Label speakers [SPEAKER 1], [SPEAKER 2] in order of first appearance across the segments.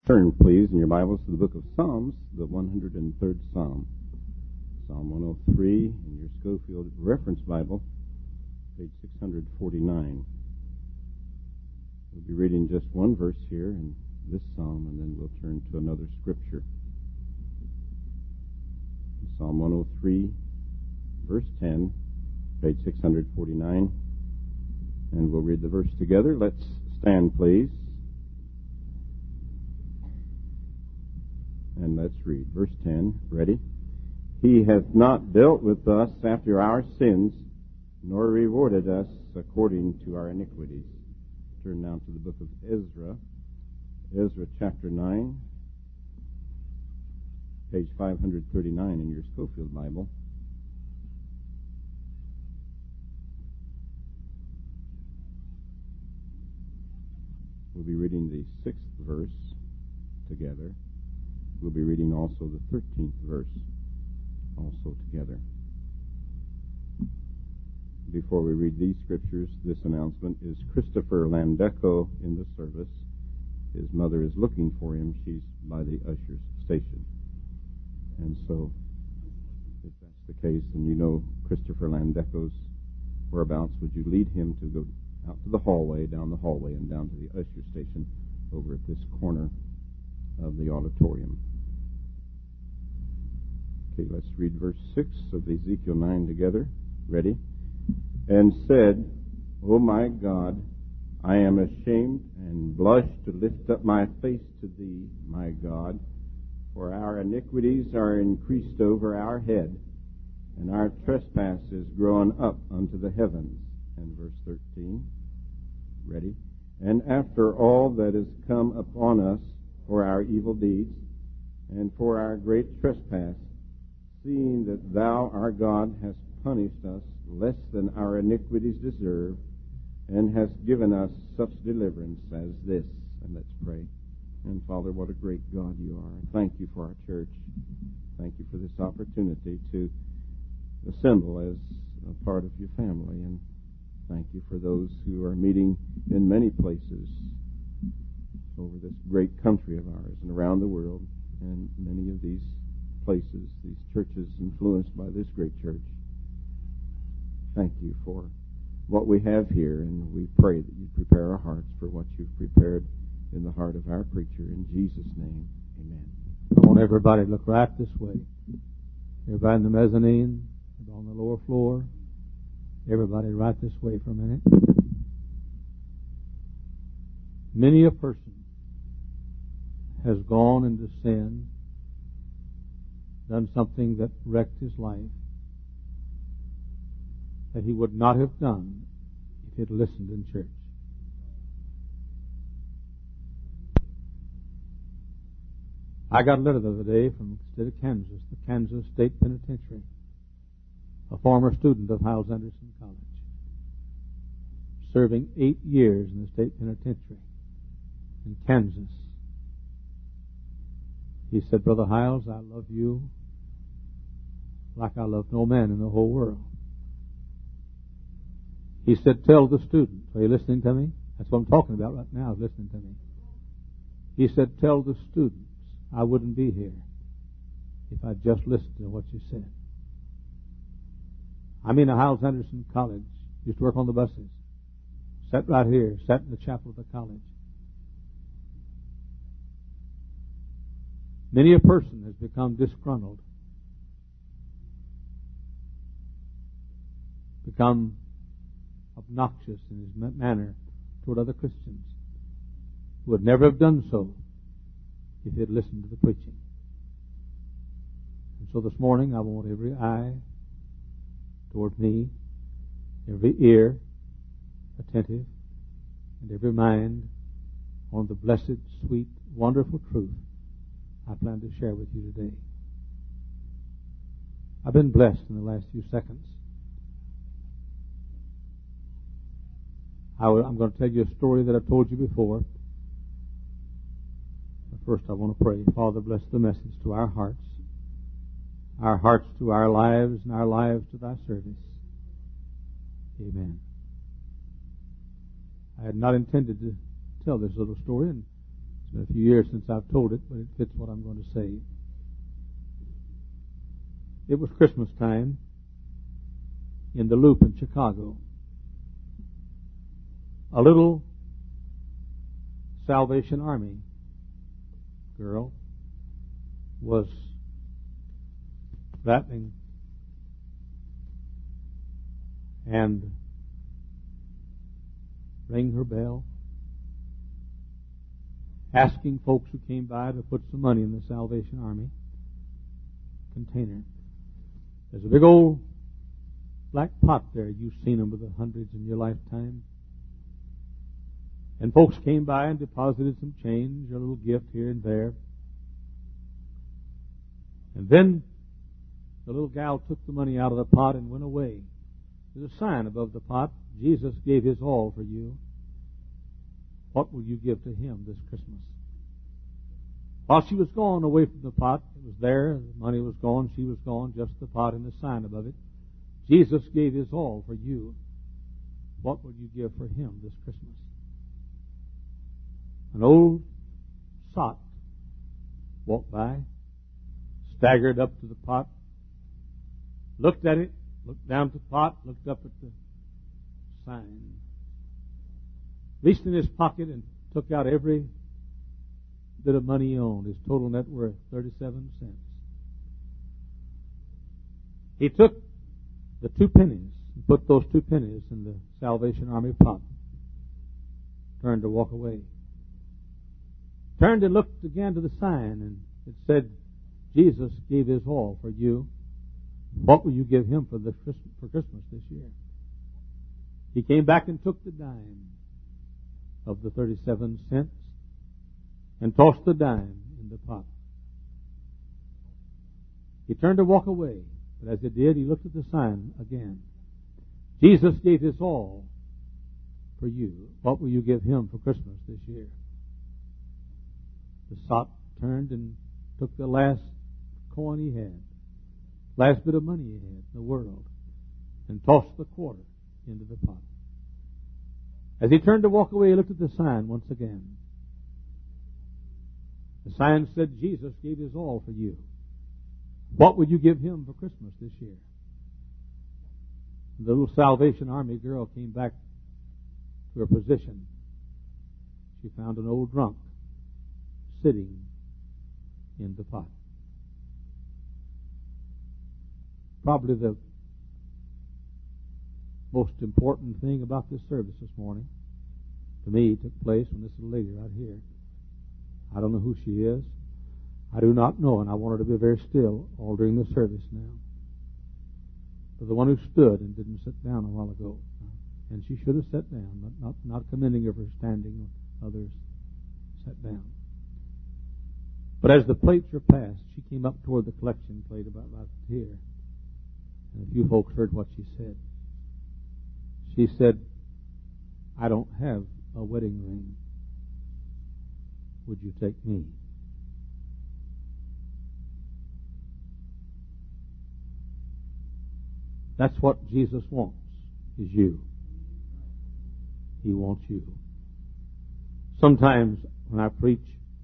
[SPEAKER 1] Turn, please, in your Bibles to the book of Psalms, the 103rd Psalm. Psalm 103 in your Schofield Reference Bible, page 649. We'll be reading just one verse here in this psalm, and then we'll turn to another scripture. Psalm 103, verse 10, page 649. And we'll read the verse together. Let's stand, please. And let's read. Verse 10, ready? He hath not dealt with us after our sins, nor rewarded us according to our iniquities. Turn now to the book of Ezra. Ezra chapter 9, page 539 in your Schofield Bible. We'll be reading the 6th verse together. We'll be reading also the 13th verse also together. Before we read these scriptures, this announcement is Christopher Landeco in the service. His mother is looking for him. She's by the usher's station. And so, if that's the case, and you know Christopher Landeco's whereabouts, would you lead him to go out to the hallway, down the hallway, and down to the usher station over at this corner of the auditorium. Okay, let's read verse 6 of Ezekiel 9 together. Ready? And said, O my God, I am ashamed and blush to lift up my face to thee, my God, for our iniquities are increased over our head, and our trespass is grown up unto the heavens. And verse 13, ready? And after all that is come upon us for our evil deeds, and for our great trespass, seeing that thou, our God, hast punished us less than our iniquities deserve, and hast given us such deliverance as this. And let's pray. And Father, what a great God you are. Thank you for our church. Thank you for this opportunity to assemble as a part of your family. And thank you for those who are meeting in many places over this great country of ours and around the world, and many of these places, these churches influenced by this great church. Thank you for what we have here, and we pray that you prepare our hearts for what you've prepared in the heart of our preacher. In Jesus' name, amen.
[SPEAKER 2] I want everybody to look right this way. Everybody in the mezzanine, on the lower floor, everybody right this way for a minute. Many a person has gone into sin, done something that wrecked his life, that he would not have done if he had listened in church. I got a letter the other day from the state of Kansas, the Kansas State Penitentiary, a former student of Hyles Anderson College, serving 8 years in the state penitentiary in Kansas. He said, Brother Hyles, I love you like I love no man in the whole world. He said, tell the students. Are you listening to me? That's what I'm talking about right now, is listening to me. He said, tell the students I wouldn't be here if I'd just listened to what you said. I mean, at Hyles Anderson College, used to work on the buses. Sat right here, sat in the chapel of the college. Many a person has become disgruntled, become obnoxious in his manner toward other Christians, who would never have done so if he had listened to the preaching. And so this morning I want every eye toward me, every ear attentive, and every mind on the blessed, sweet, wonderful truth I plan to share with you today. I've been blessed in the last few seconds. I'm going to tell you a story that I've told you before. But first I want to pray. Father, bless the message to our hearts to our lives, and our lives to thy service. Amen. I had not intended to tell this little story, and It's been a few years since I've told it, but it fits what I'm going to say. It was Christmas time in the Loop in Chicago. A little Salvation Army girl was rattling and ringing her bell, asking folks who came by to put some money in the Salvation Army container. There's a big old black pot there. You've seen them with the hundreds in your lifetime. And folks came by and deposited some change, a little gift here and there. And then the little gal took the money out of the pot and went away. There's a sign above the pot, Jesus gave His all for you. What will you give to Him this Christmas? While she was gone away from the pot, it was there, the money was gone, she was gone, just the pot and the sign above it. Jesus gave His all for you. What will you give for Him this Christmas? An old sot walked by, staggered up to the pot, looked at it, looked down at the pot, looked up at the sign, reached in his pocket and took out every bit of money he owned, his total net worth, 37 cents. He took the 2 pennies and put those 2 pennies in the Salvation Army pot, turned to walk away. Turned and looked again to the sign, and it said, Jesus gave His all for you. What will you give Him for Christmas this year? He came back and took the dime of the 37 cents and tossed the dime in the pot. He turned to walk away, but as he did, he looked at the sign again. Jesus gave His all for you. What will you give Him for Christmas this year? The sot turned and took the last coin he had, last bit of money he had in the world, and tossed the quarter into the pot. As he turned to walk away, he looked at the sign once again. The sign said, Jesus gave His all for you. What would you give Him for Christmas this year? The little Salvation Army girl came back to her position. She found an old drunk sitting in the pot. Probably the most important thing about this service this morning, to me, took place when this little lady right here. I don't know who she is. I do not know, and I want her to be very still all during the service now. But the one who stood and didn't sit down a while ago, and she should have sat down, but not commending her for standing. Others sat down. But as the plates were passed, she came up toward the collection plate about right here. And a few folks heard what she said. She said, I don't have a wedding ring. Would you take me? That's what Jesus wants, is you. He wants you. Sometimes when I preach,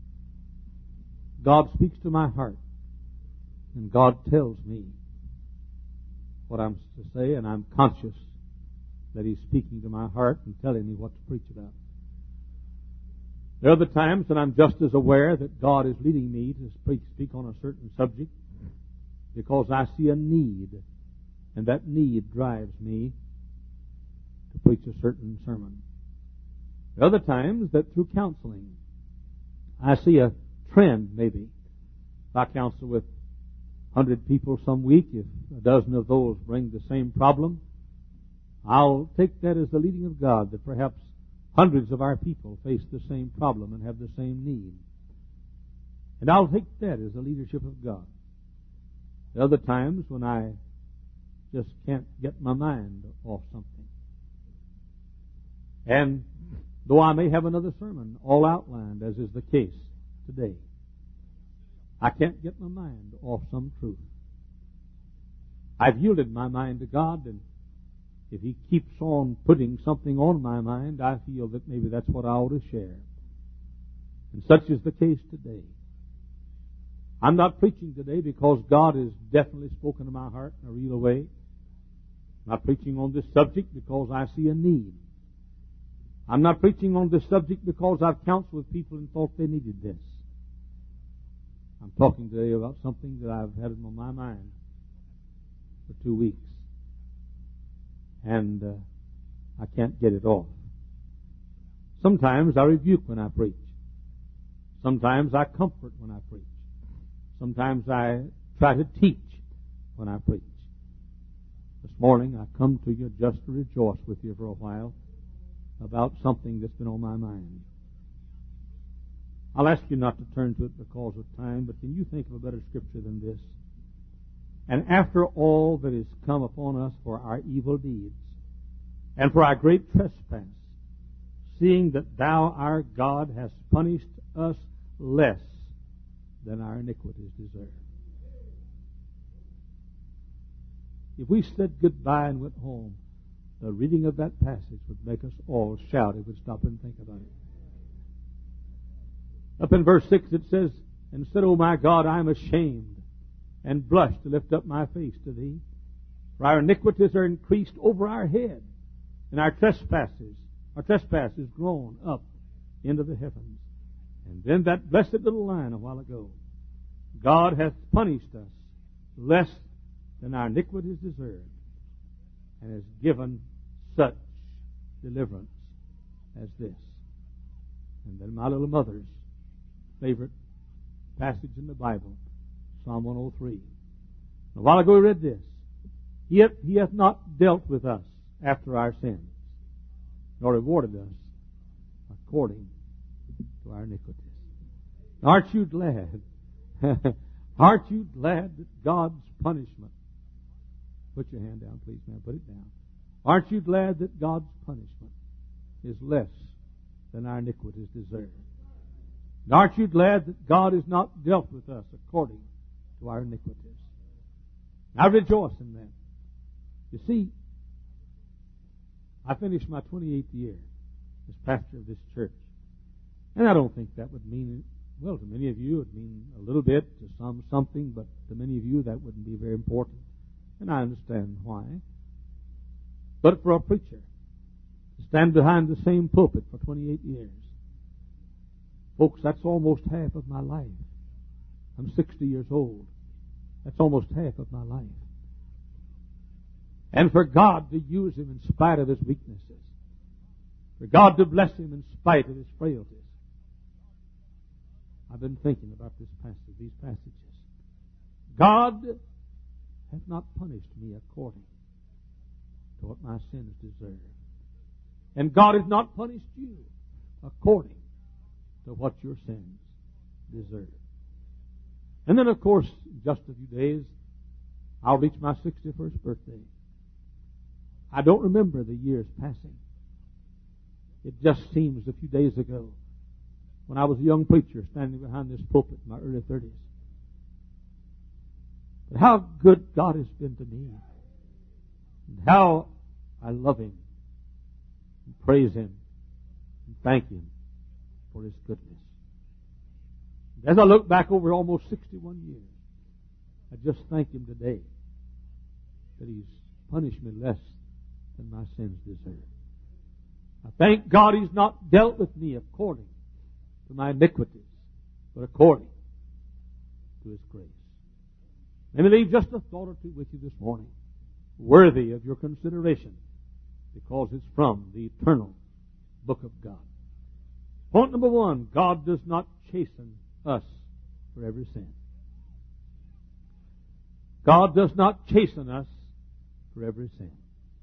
[SPEAKER 2] God speaks to my heart, and God tells me what I'm to say, and I'm conscious that He's speaking to my heart and telling me what to preach about. There are other times that I'm just as aware that God is leading me to speak on a certain subject because I see a need, and that need drives me to preach a certain sermon. There are other times that through counseling, I see a trend, maybe. If I counsel with 100 people some week, if a dozen of those bring the same problem, I'll take that as the leading of God, that perhaps hundreds of our people face the same problem and have the same need. And I'll take that as the leadership of God. There are other times when I just can't get my mind off something. And though I may have another sermon all outlined, as is the case today, I can't get my mind off some truth. I've yielded my mind to God, and if He keeps on putting something on my mind, I feel that maybe that's what I ought to share. And such is the case today. I'm not preaching today because God has definitely spoken to my heart in a real way. I'm not preaching on this subject because I see a need. I'm not preaching on this subject because I've counseled with people and thought they needed this. I'm talking today about something that I've had on my mind for 2 weeks. And I can't get it off. Sometimes I rebuke when I preach. Sometimes I comfort when I preach. Sometimes I try to teach when I preach. This morning I come to you just to rejoice with you for a while about something that's been on my mind. I'll ask you not to turn to it because of time, but can you think of a better scripture than this? And after all that is come upon us for our evil deeds, and for our great trespass, seeing that thou, our God, hast punished us less than our iniquities deserve. If we said goodbye and went home, the reading of that passage would make us all shout if we'd stop and think about it. Up in verse 6 it says, and said, O my God, I am ashamed, and blush to lift up my face to thee. For our iniquities are increased over our head, and our trespass is grown up into the heavens. And then that blessed little line a while ago, God hath punished us less than our iniquities deserved, and has given such deliverance as this. And then my little mother's favorite passage in the Bible, Psalm 103. A while ago we read this. He hath not dealt with us after our sins, nor rewarded us according to our iniquities. Aren't you glad? Aren't you glad that God's punishment... Put your hand down, please, man. Put it down. Aren't you glad that God's punishment is less than our iniquities deserve? And aren't you glad that God has not dealt with us according to our iniquities? I rejoice in that. You see, I finished my 28th year as pastor of this church. And I don't think that would mean, well, to many of you it would mean a little bit, to some something, but to many of you that wouldn't be very important. And I understand why. But for a preacher to stand behind the same pulpit for 28 years, folks, that's almost half of my life. I'm 60 years old. That's almost half of my life. And for God to use him in spite of his weaknesses, for God to bless him in spite of his frailties. I've been thinking about these passages. God hath not punished me according to what my sins deserve. And God has not punished you according to what your sins deserve. And then, of course, in just a few days, I'll reach my 61st birthday. I don't remember the years passing. It just seems a few days ago when I was a young preacher standing behind this pulpit in my early 30s. But how good God has been to me. And how I love him and praise him and thank him for his goodness. As I look back over almost 61 years, I just thank him today that he's punished me less than my sins deserve. I thank God he's not dealt with me according to my iniquities, but according to his grace. Let me leave just a thought or two with you this morning, worthy of your consideration, because it's from the eternal book of God. Point number one, God does not chasten us for every sin. God does not chasten us for every sin.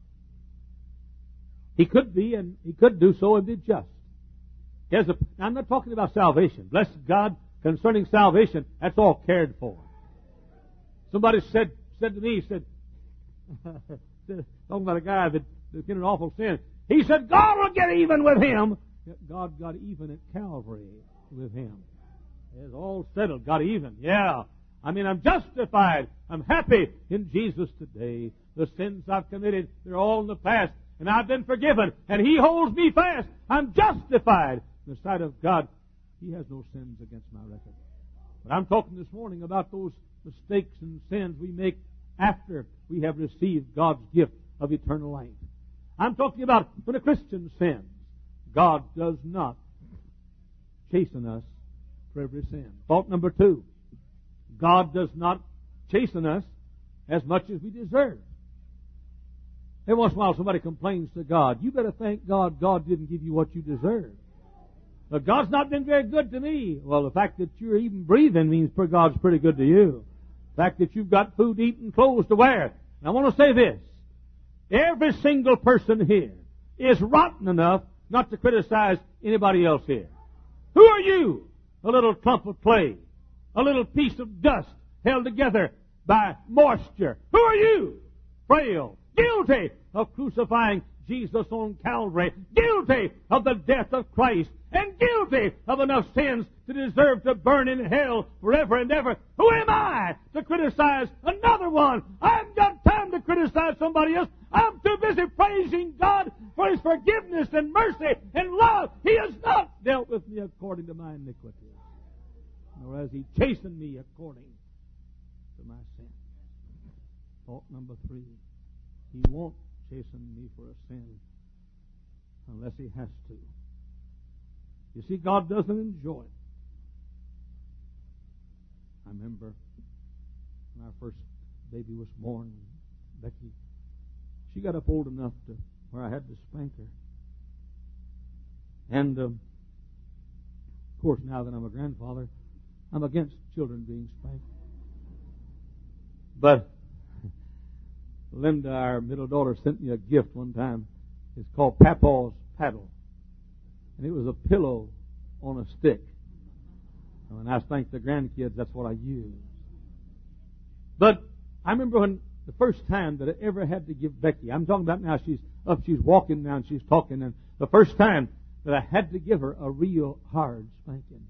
[SPEAKER 2] He could be, and he could do so and be just. Now, I'm not talking about salvation. Bless God, concerning salvation, that's all cared for. Somebody said to me, talking about a guy that did an awful sin. He said, God will get even with him. God got even at Calvary with him. It's all settled. Got even. Yeah. I mean, I'm justified. I'm happy in Jesus today. The sins I've committed, they're all in the past. And I've been forgiven. And he holds me fast. I'm justified in the sight of God. He has no sins against my record. But I'm talking this morning about those mistakes and sins we make after we have received God's gift of eternal life. I'm talking about when a Christian sins, God does not chasten us for every sin. Fault number 2, God does not chasten us as much as we deserve. Every once in a while somebody complains to God. You better thank God didn't give you what you deserve. But God's not been very good to me. Well, the fact that you're even breathing means God's pretty good to you. The fact that you've got food to eat and clothes to wear. And I want to say this. Every single person here is rotten enough not to criticize anybody else here. Who are you? A little clump of clay. A little piece of dust held together by moisture. Who are you? Frail. Guilty of crucifying Jesus on Calvary. Guilty of the death of Christ. And guilty of enough sins to deserve to burn in hell forever and ever. Who am I to criticize another one? I haven't got time to criticize somebody else. I'm too busy praising God for His forgiveness and mercy and love. He has not dealt with me according to my iniquities, nor has He chastened me according to my sin. Fault number 3, He won't chasten me for a sin unless He has to. You see, God doesn't enjoy it. I remember when our first baby was born, Becky, she got up old enough to where I had to spank her. And, of course, now that I'm a grandfather, I'm against children being spanked. But Linda, our middle daughter, sent me a gift one time. It's called Papa's Paddle. And it was a pillow on a stick. And when I spank the grandkids, that's what I use. But I remember when the first time that I ever had to give Becky, I'm talking about now, she's up, she's walking now, and she's talking, and the first time that I had to give her a real hard spanking.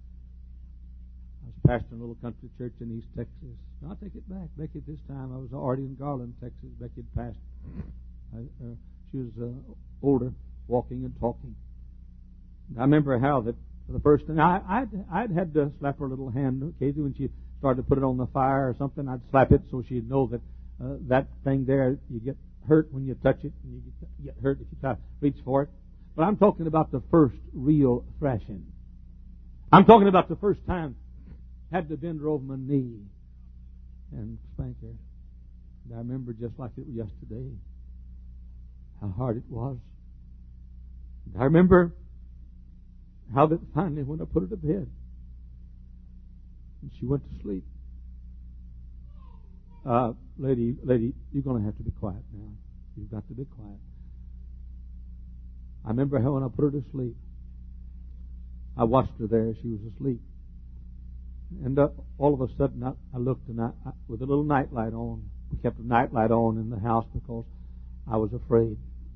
[SPEAKER 2] I was pastoring a little country church in East Texas. No, I'll take it back. Becky, at this time, I was already in Garland, Texas. Becky had passed. She was older, walking and talking. I remember how that for the first time, I'd had to slap her little hand occasionally when she started to put it on the fire or something. I'd slap it so she'd know that that thing there, you get hurt when you touch it, and you get hurt if you try to reach for it. But I'm talking about the first real thrashing. I'm talking about the first time I had to bend her over my knee and spank her. And I remember just like it was yesterday how hard it was. And I remember how that finally, when I put her to bed, and she went to sleep. Lady, you're going to have to be quiet now. You've got to be quiet. I remember how when I put her to sleep, I watched her there. She was asleep. And all of a sudden, I looked, and I with a little night light on. We kept a night light on in the house because I was afraid.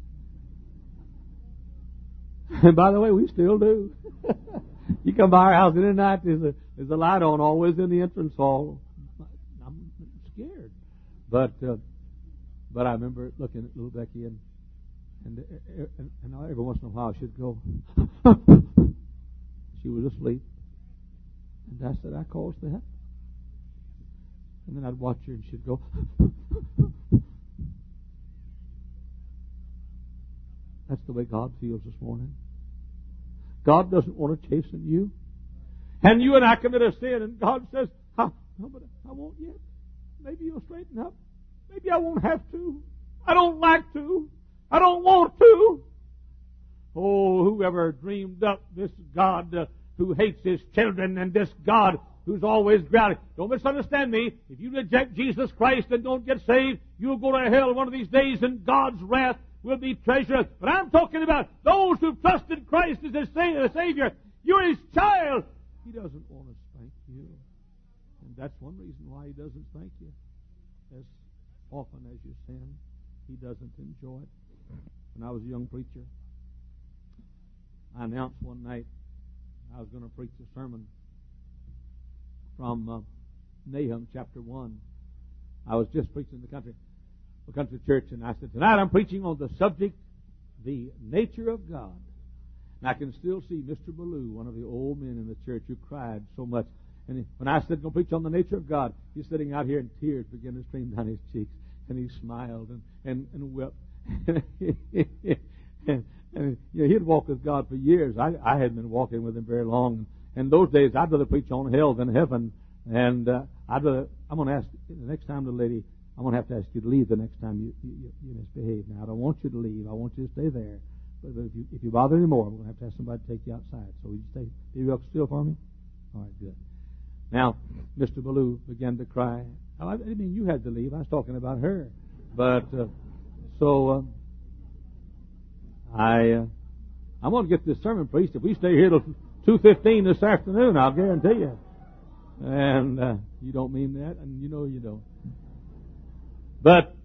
[SPEAKER 2] And by the way, we still do. You come by our house any night, there's a light on always in the entrance hall. I'm scared. But I remember looking at little Becky, and every once in a while she'd go, she was asleep. And I said, I caused that. And then I'd watch her and she'd go, that's the way God feels this morning. God doesn't want to chasten you. And you and I commit a sin, and God says, no, but I won't yet. Maybe you'll straighten up. Maybe I won't have to. I don't like to. I don't want to. Oh, whoever dreamed up this God who hates His children, and this God who's always growling. Don't misunderstand me. If you reject Jesus Christ and don't get saved, you'll go to hell one of these days, and God's wrath will be treasured. But I'm talking about those who've trusted Christ as their Savior. You're His child. He doesn't want to spank you. And that's one reason why He doesn't spank you. As often as you sin, He doesn't enjoy it. When I was a young preacher, I announced one night I was going to preach a sermon from Nahum chapter 1. I was just preaching the country church, and I said, tonight I'm preaching on the subject, the nature of God. And I can still see Mr. Ballou, one of the old men in the church who cried so much. And when I said, "Go preach on the nature of God," he's sitting out here and tears began to stream down his cheeks. And he smiled and wept. and he'd walked with God for years. I hadn't been walking with him very long. And those days, I'd rather preach on hell than heaven. And I'm going to ask, the next time the lady, I'm going to have to ask you to leave the next time you misbehave. Now, I don't want you to leave. I want you to stay there. But if you bother anymore, I'm going to have to ask somebody to take you outside. So will you stay? Be up still for me? All right, good. Now, Mr. Ballou began to cry. I didn't mean you had to leave. I was talking about her. But, I'm going to get this sermon preached. If we stay here till 2:15 this afternoon, I'll guarantee you. And you don't mean that, and you know you don't. But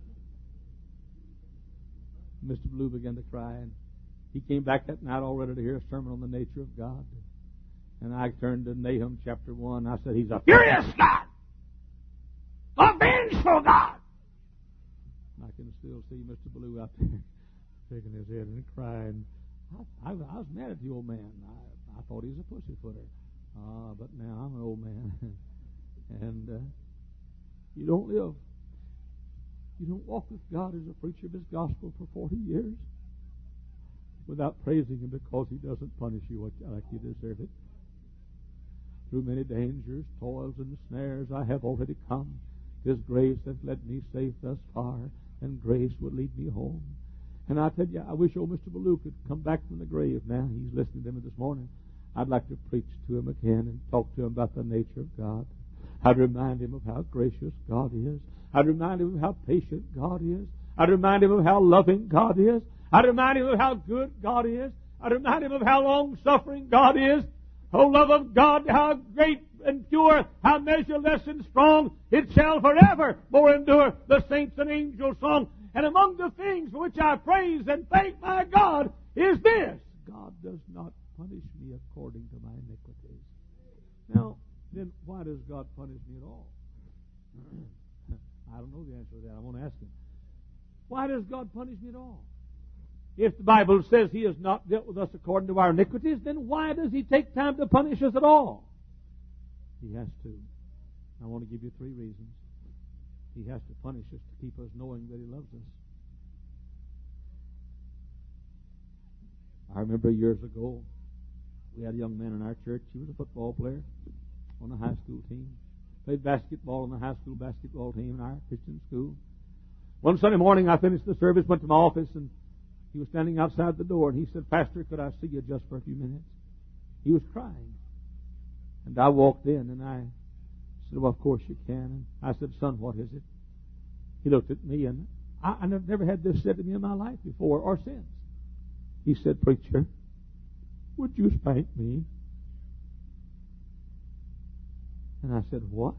[SPEAKER 2] Mr. Ballou began to cry, and he came back that night all ready to hear a sermon on the nature of God. And I turned to Nahum chapter 1. I said, "He's a furious God, a vengeful God." And I can still see Mr. Ballou out there shaking his head and crying. I was mad at the old man. I thought he was a pussyfooter. But now I'm an old man. And you don't live. You don't walk with God as a preacher of His gospel for 40 years without praising Him because He doesn't punish you like you deserve it. Through many dangers, toils, and snares I have already come. 'Tis grace that led me safe thus far, and grace would lead me home. And I tell you, I wish old Mr. Ballou could come back from the grave now. He's listening to me this morning. I'd like to preach to him again and talk to him about the nature of God. I'd remind him of how gracious God is. I'd remind him of how patient God is. I'd remind him of how loving God is. I'd remind him of how good God is. I'd remind him of how long-suffering God is. Oh, love of God, how great and pure, how measureless and strong, it shall forever more endure, the saints and angels' song. And among the things for which I praise and thank my God is this: God does not punish me according to my iniquities. Now, then why does God punish me at all? I don't know the answer to that. I want to ask him. Why does God punish me at all? If the Bible says He has not dealt with us according to our iniquities, then why does He take time to punish us at all? He has to. I want to give you 3 reasons. He has to punish us to keep us knowing that He loves us. I remember years ago, we had a young man in our church. He was a football player on the high school team. Played basketball on the high school basketball team in our Christian school. One Sunday morning, I finished the service, went to my office, and he was standing outside the door, and he said, "Pastor, could I see you just for a few minutes?" He was crying. And I walked in, and I said, "Well, of course you can." And I said, "Son, what is it?" He looked at me, and I've never had this said to me in my life before or since. He said, "Preacher, would you spank me?" And I said, "What?"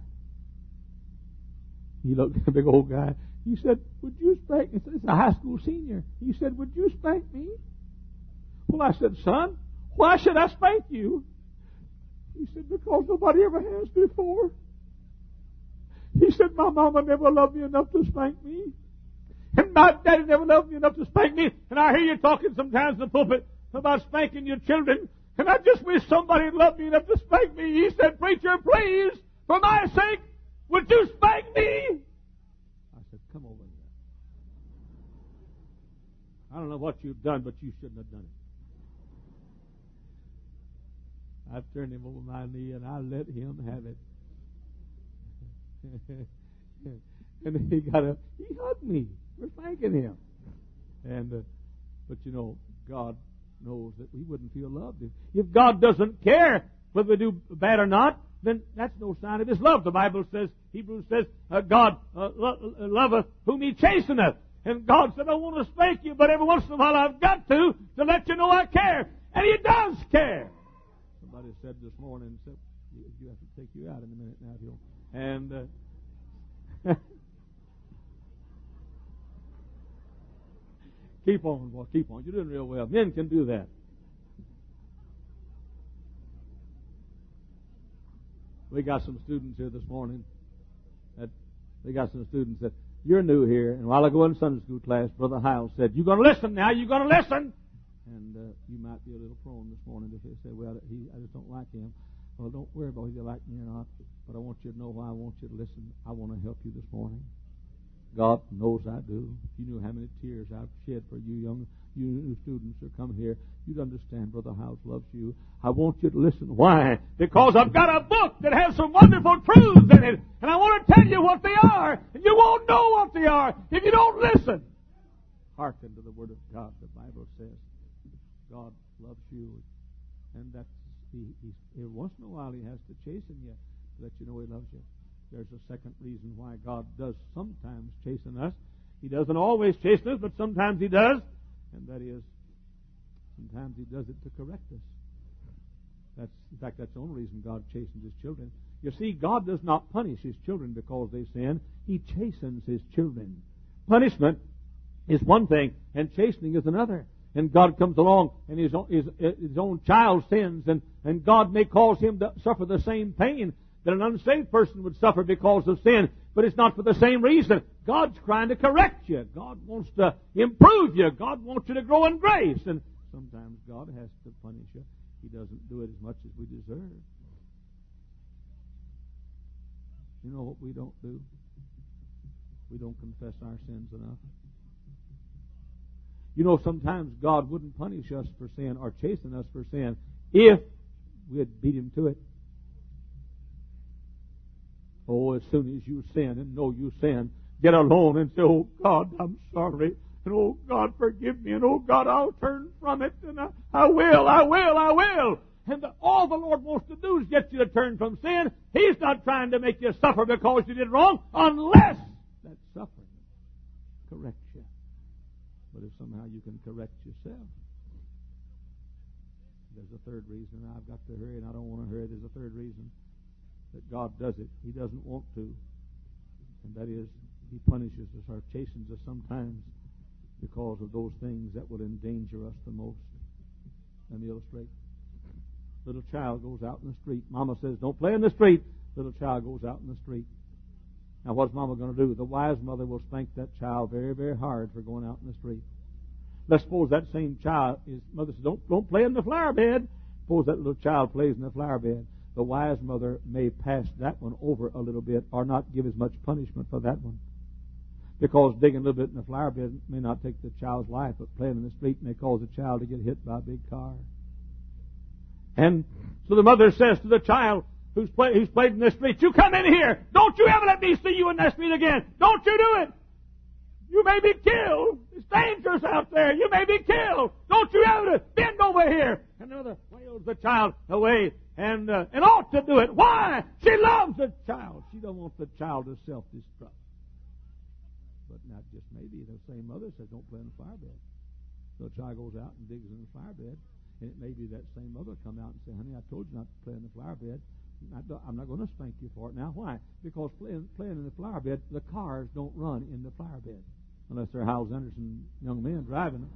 [SPEAKER 2] He looked at the big old guy. He said, "Would you spank me?" It's a high school senior. He said, "Would you spank me?" Well, I said, "Son, why should I spank you?" He said, "Because nobody ever has before." He said, "My mama never loved me enough to spank me. And my daddy never loved me enough to spank me. And I hear you talking sometimes in the pulpit about spanking your children. And I just wish somebody had loved me enough to spank me." He said, "Preacher, please, for my sake, would you spank me?" I said, "Come over here. I don't know what you've done, but you shouldn't have done it." I turned him over my knee and I let him have it. And he hugged me for spanking him. And but you know, God knows that we wouldn't feel loved if God doesn't care whether we do bad or not. Then that's no sign of His love. The Bible says, Hebrews says, God loveth whom He chasteneth. And God said, "I want to spank you, but every once in a while I've got to let you know I care." And He does care. Somebody said this morning, "You have to take you out in a minute now, Hill." And keep on, boy, keep on. You're doing real well. Men can do that. We got some students here this morning. That you're new here. And while I go in Sunday school class, Brother Hyle said, "You're going to listen now. You're going to listen. And you might be a little prone this morning to say, well, I just don't like him. Well, don't worry about whether you like me or not, but I want you to know why I want you to listen. I want to help you this morning. God knows I do. If you knew how many tears I've shed for you new students who come here, you'd understand Brother House loves you. I want you to listen. Why? Because I've got a book that has some wonderful truths in it, and I want to tell you what they are, and you won't know what they are if you don't listen. Hearken to the Word of God. The Bible says God loves you, and that's once in a while He has to chasten you to let you know He loves you. There's a second reason why God does sometimes chasten us. He doesn't always chasten us, but sometimes He does. And that is, sometimes He does it to correct us. That's the only reason God chastens His children. You see, God does not punish His children because they sin. He chastens His children. Punishment is one thing, and chastening is another. And God comes along, and his own child sins, and God may cause him to suffer the same pain that an unsaved person would suffer because of sin, but it's not for the same reason. God's trying to correct you. God wants to improve you. God wants you to grow in grace. And sometimes God has to punish you. He doesn't do it as much as we deserve. You know what we don't do? We don't confess our sins enough. You know, sometimes God wouldn't punish us for sin or chasten us for sin if we had beat Him to it. Oh, as soon as you sin and know you sin, get alone and say, oh, God, I'm sorry. And oh, God, forgive me. And oh, God, I'll turn from it. And I will. And all the Lord wants to do is get you to turn from sin. He's not trying to make you suffer because you did wrong, unless that suffering corrects you. But if somehow you can correct yourself. There's a third reason. I've got to hurry, and I don't want to hurry. There's a third reason that God does it. He doesn't want to. And that is, He punishes us or chastens us sometimes because of those things that will endanger us the most. Let me illustrate. Little child goes out in the street. Mama says, don't play in the street. Little child goes out in the street. Now, what's Mama going to do? The wise mother will spank that child very, very hard for going out in the street. Let's suppose that same child, his mother says, don't play in the flower bed. Suppose that little child plays in the flower bed. The wise mother may pass that one over a little bit or not give as much punishment for that one. Because digging a little bit in the flower bed may not take the child's life, but playing in the street may cause the child to get hit by a big car. And so the mother says to the child who's played in the street, you come in here. Don't you ever let me see you in that street again. Don't you do it. You may be killed. It's dangerous out there. You may be killed. Don't you ever bend over here. And the mother wheels the child away and ought to do it. Why? She loves the child. She don't want the child to self-destruct. But not just maybe. The same mother says, don't play in the fire bed. So the child goes out and digs in the fire bed. And it may be that same mother come out and say, honey, I told you not to play in the flower bed. I'm not going to spank you for it. Now, why? Because playing in the flower bed, the cars don't run in the flower bed. Unless they're Howells Anderson young men driving them.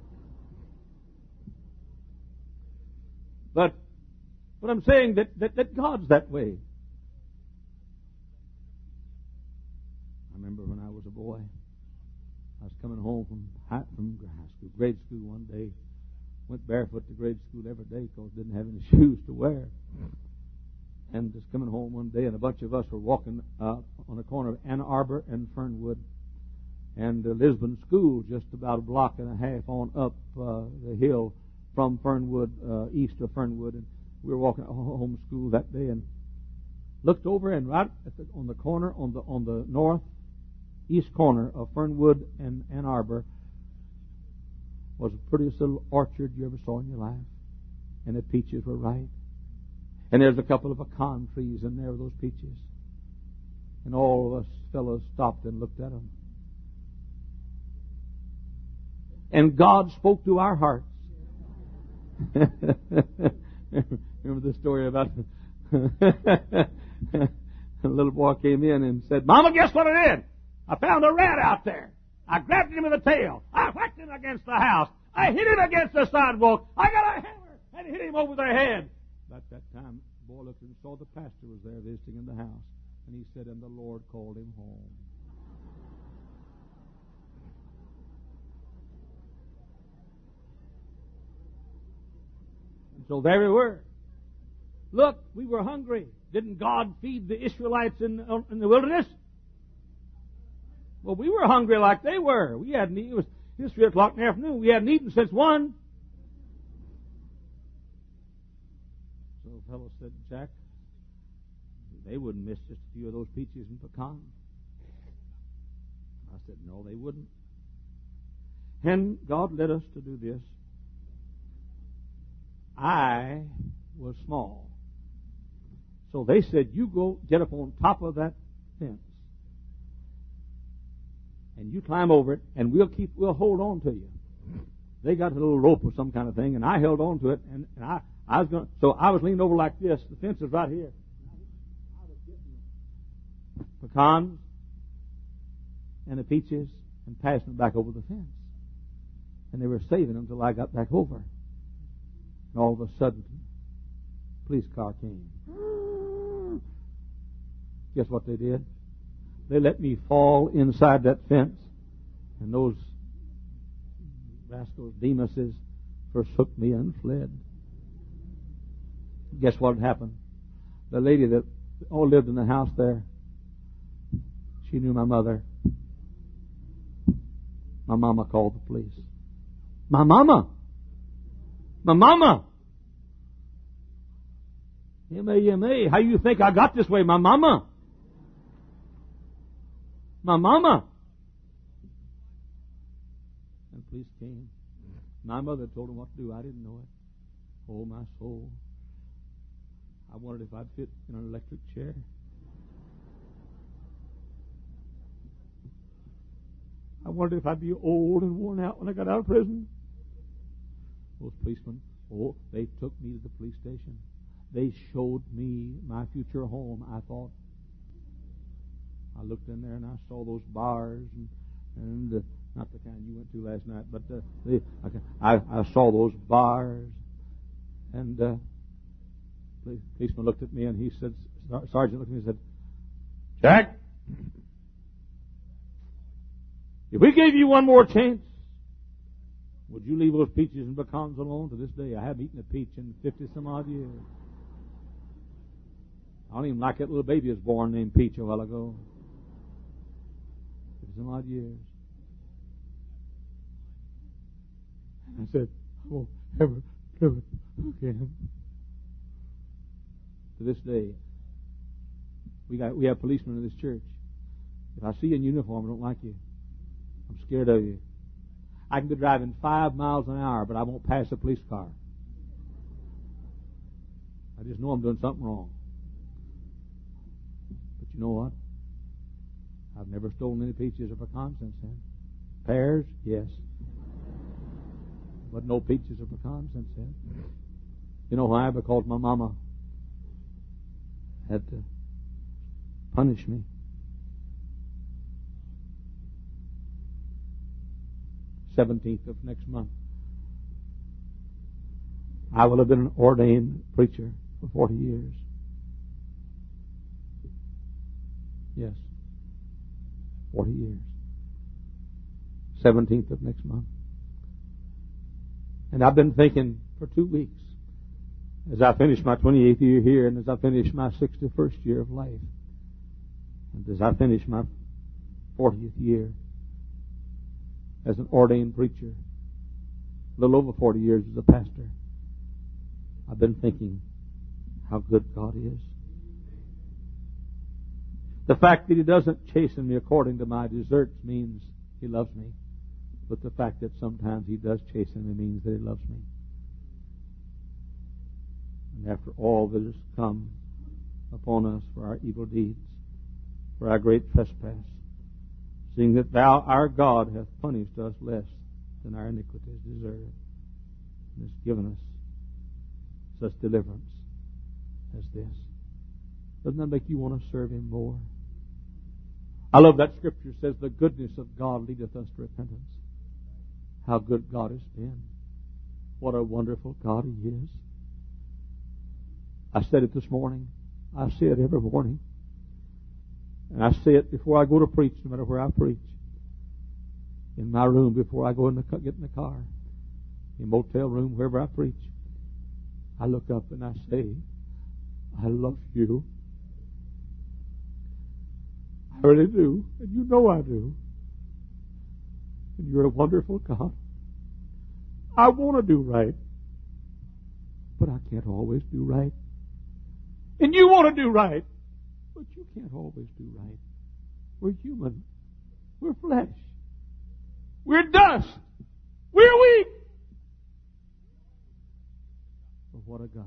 [SPEAKER 2] But I'm saying that God's that way. I remember when I was a boy, I was coming home from high school, grade school one day. Went barefoot to grade school every day because I didn't have any shoes to wear. And just coming home one day, and a bunch of us were walking on the corner of Ann Arbor and Fernwood, and Lisbon School, just about a block and a half on up the hill from Fernwood, east of Fernwood. And we were walking home to school that day, and looked over, and right on the corner, on the northeast corner of Fernwood and Ann Arbor, was the prettiest little orchard you ever saw in your life. And the peaches were ripe. And there's a couple of pecan trees in there with those peaches. And all of us fellows stopped and looked at them. And God spoke to our hearts. Remember the story about a little boy came in and said, Mama, guess what it is? I found a rat out there. I grabbed him with a tail. I whacked him against the house. I hit him against the sidewalk. I got a hammer and hit him over the head. About that time, the boy looked and saw the pastor was there visiting in the house. And he said, and the Lord called him home. So there we were. Look, we were hungry. Didn't God feed the Israelites in the wilderness? Well, we were hungry like they were. We hadn't eaten. It was 3 o'clock in the afternoon. We hadn't eaten since 1. So the fellow said, Jack, they wouldn't miss just a few of those peaches and pecans. I said, no, they wouldn't. And God led us to do this. I was small. So they said, you go get up on top of that fence. And you climb over it, and we'll hold on to you. They got a little rope or some kind of thing, and I held on to it, and I was leaning over like this. The fence is right here. I was getting the pecans and the peaches and passing them back over the fence. And they were saving them until I got back over. And all of a sudden, a police car came. Guess what they did? They let me fall inside that fence, and those rascals, Demuses, forsook me and fled. Guess what happened? The lady that all lived in the house there, she knew my mother. My mama called the police. My mama! My mama! M-A-M-A. How you think I got this way? My mama! My mama! And the police came. My mother told them what to do. I didn't know it. Oh, my soul. I wondered if I'd fit in an electric chair. I wondered if I'd be old and worn out when I got out of prison. Those policemen, they took me to the police station. They showed me my future home. I thought, I looked in there and I saw those bars and not the kind you went to last night, but I saw those bars. And the policeman looked at me and he said, Sergeant looked at me and said, Jack, if we gave you one more chance, would you leave those peaches and pecans alone? To this day, I haven't eaten a peach in 50 some odd years. I don't even like that little baby that was born named Peach a while ago. 50 some odd years. And I said, I won't ever do it again. To this day, we have policemen in this church. If I see you in uniform, I don't like you. I'm scared of you. I can be driving 5 miles an hour, but I won't pass a police car. I just know I'm doing something wrong. But you know what? I've never stolen any peaches or pecans since then. Pears, yes. But no peaches or pecans since then. You know why? Because my mama had to punish me. 17th of next month. I will have been an ordained preacher for 40 years. Yes. 40 years. 17th of next month. And I've been thinking for 2 weeks as I finish my 28th year here and as I finish my 61st year of life and as I finish my 40th year as an ordained preacher, a little over 40 years as a pastor, I've been thinking how good God is. The fact that He doesn't chasten me according to my deserts means He loves me. But the fact that sometimes He does chasten me means that He loves me. And after all that has come upon us for our evil deeds, for our great trespass, seeing that Thou, our God, hast punished us less than our iniquities deserve, and hast given us such deliverance as this. Doesn't that make you want to serve Him more? I love that scripture says, the goodness of God leadeth us to repentance. How good God has been. What a wonderful God He is. I said it this morning. I say it every morning. And I say it before I go to preach, no matter where I preach. In my room before I go get in the car. In motel room, wherever I preach. I look up and I say, I love you. I really do. And you know I do. And you're a wonderful God. I want to do right. But I can't always do right. And you want to do right. But you can't always do right. We're human. We're flesh. We're dust. We're weak. But what a God.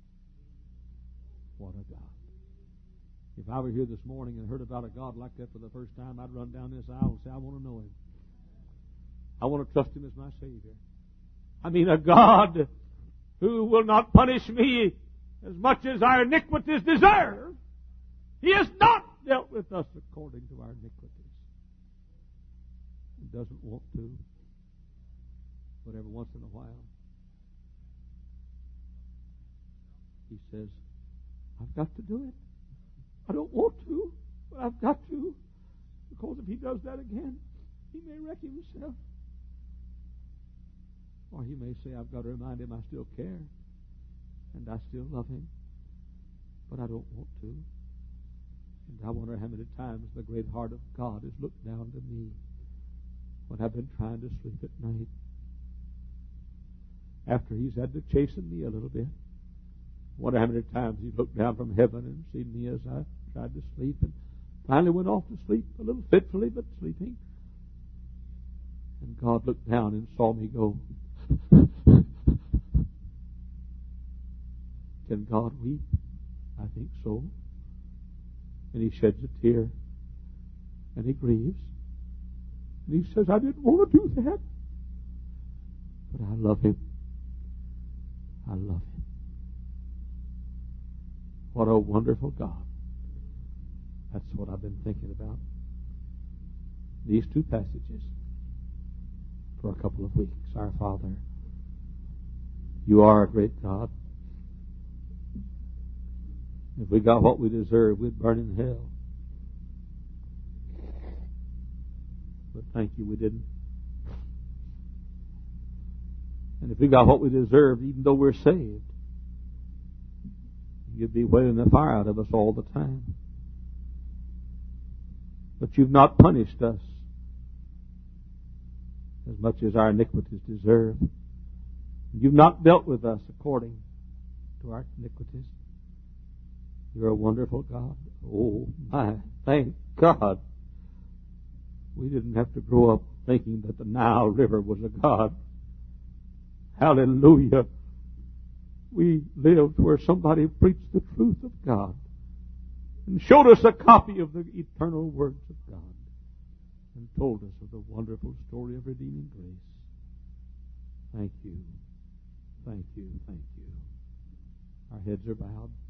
[SPEAKER 2] What a God. If I were here this morning and heard about a God like that for the first time, I'd run down this aisle and say, I want to know Him. I want to trust Him as my Savior. I mean, a God who will not punish me as much as our iniquities deserve. He has not dealt with us according to our iniquities. He doesn't want to, but every once in a while, He says, I've got to do it. I don't want to, but I've got to. Because if He does that again, He may wreck Himself. Or He may say, I've got to remind Him I still care and I still love Him, but I don't want to. And I wonder how many times the great heart of God has looked down to me when I've been trying to sleep at night. After He's had to chasten me a little bit. I wonder how many times He looked down from heaven and seen me as I tried to sleep and finally went off to sleep a little fitfully but sleeping. And God looked down and saw me go. Can God weep? I think so. And He sheds a tear. And He grieves. And He says, I didn't want to do that. But I love Him. I love Him. What a wonderful God. That's what I've been thinking about. These two passages for a couple of weeks. Our Father, You are a great God. If we got what we deserve, we'd burn in hell. But thank You we didn't. And if we got what we deserved, even though we're saved, You'd be waiting the fire out of us all the time. But You've not punished us as much as our iniquities deserve. You've not dealt with us according to our iniquities. You're a wonderful God. Oh my, thank God. We didn't have to grow up thinking that the Nile River was a God. Hallelujah. We lived where somebody preached the truth of God and showed us a copy of the eternal words of God and told us of the wonderful story of redeeming grace. Thank You. Thank You. Thank You. Our heads are bowed.